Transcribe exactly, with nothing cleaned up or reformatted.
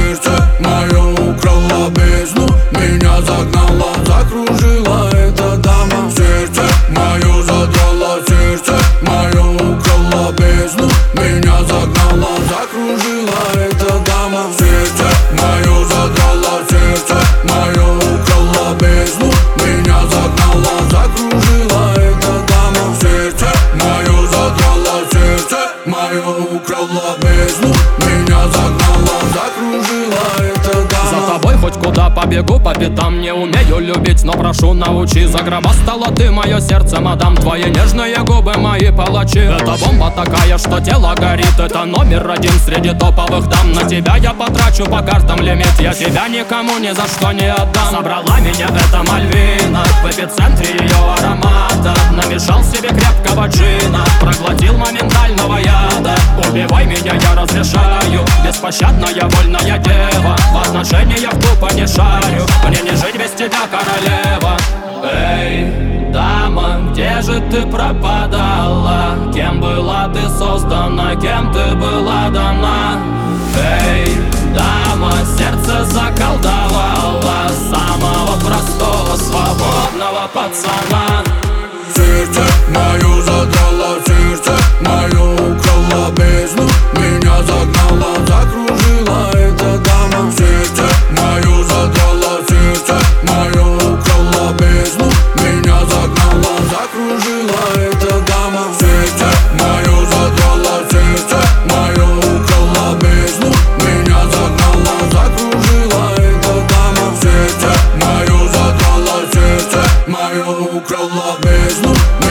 Сердце мое украла бездну, меня загнала, закружила эта дама. Сердце мое задрала, сердце мое украла бездну, меня загнала, закружила эта дама. Сердце мое задрала, сердце мое украла бездну, меня загнала, закружила эта дама. Сердце мое задрала, сердце мое украла бездну, меня загнала, закружила эта дама. За тобой хоть куда побегу по пятам, не умею любить, но прошу научи. Загробастала ты мое сердце, мадам, твои нежные губы мои палачи. Это бомба такая, что тело горит, это номер один среди топовых дам. На тебя я потрачу по картам лимит, я тебя никому ни за что не отдам. Собрала меня эта Мальвина в эпицентре ее аромата, намешал себе крепкого джина, проглотил моментального яда. Убивай меня, я разрешаю, беспощадная вольная дева, в отношениях тупо не шарю, мне не жить без тебя, королева. Эй, дама, где же ты пропадала? Кем была ты создана, кем ты была дана? Эй, дама, сердце заколдовала самого простого, свободного пацана. Сердце мое задрала, сердце мое украла бездну, меня загнала, закружила эта дама. Сердце мое задрала, сердце мое украла бездну, меня загнала, закружила эта дама. Сердце мое задрала, сердце мое украла бездну, меня загнала, закружила эта дама. Сердце мое задрала, сердце мое украла бездну.